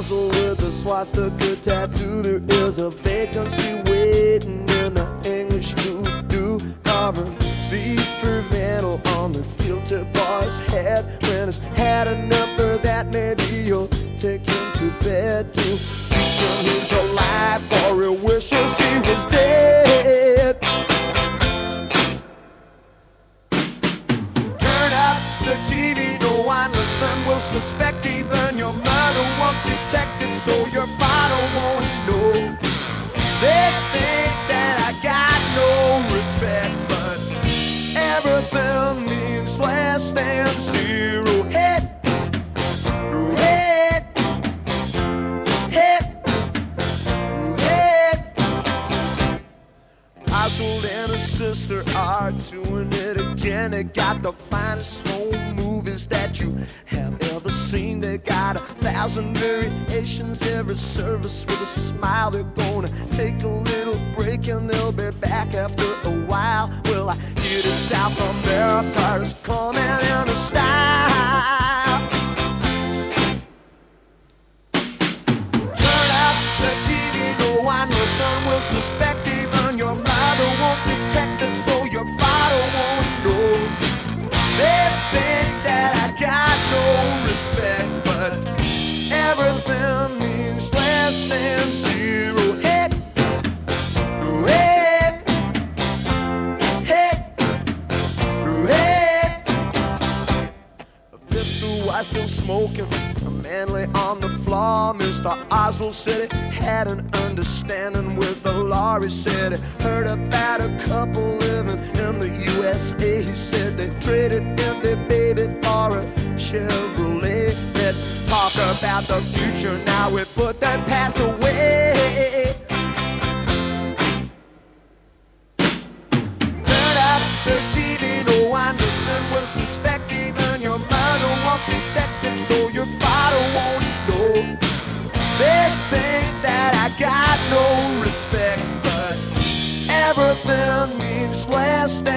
nozzle with a swastika tattoo. There is a vacancy waiting in the English voodoo. Carving beef fermental on the guilty boy's head. When he's had enough of that, maybe you'll take him to bed too. Teaching he's alive, or he wishes he was dead. Turn up the TV, no one listening will suspect. Even your mother won't detect it, so your father won't know. They think that I got no respect, but everything means less than zero. Head, head, head, head. Oswald and his sister are doing it again. They got the finest home movies that you have ever seen. They got 1,000 variations, every service with a smile. They're gonna take a little break and they'll be back after a while. Well, I hear that South America is coming in a style. Turn up the TV, no one listening will suspect. Even your mother won't detect it, so your father won't know. They think that I got no respect, but everything means less than zero. Head, head, head, head. Mr. White still smoking, Manley on the floor. Mr. Oswald said he had an understanding with the law. He said he heard about a couple living in the USA. He said they traded in their baby for a Chevrolet. Let's talk about the future now. We put that past away. Turn up the TV, no one listening will suspect. Even your mother won't detect it, so your father won't know. They think that I got no respect, but everything means less than